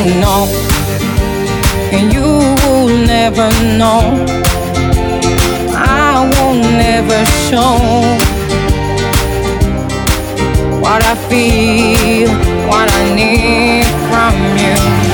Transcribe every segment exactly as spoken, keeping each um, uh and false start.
know, and you will never know. I will never show what I feel, what I need from you.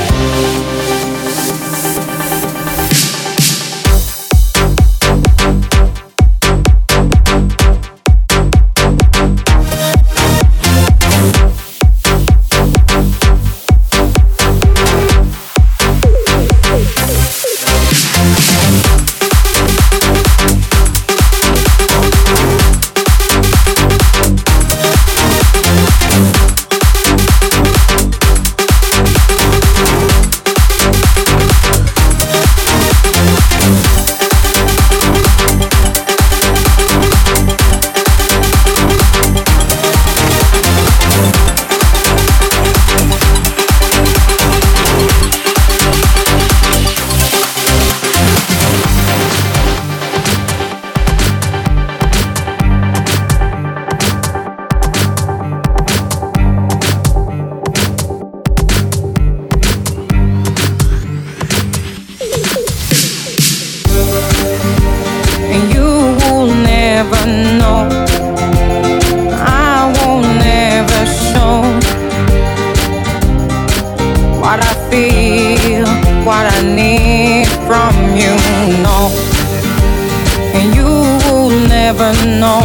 What I feel, what I need from you, no, and you will never know.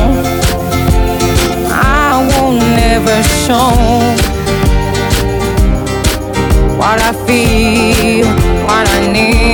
I will never show what I feel, what I need.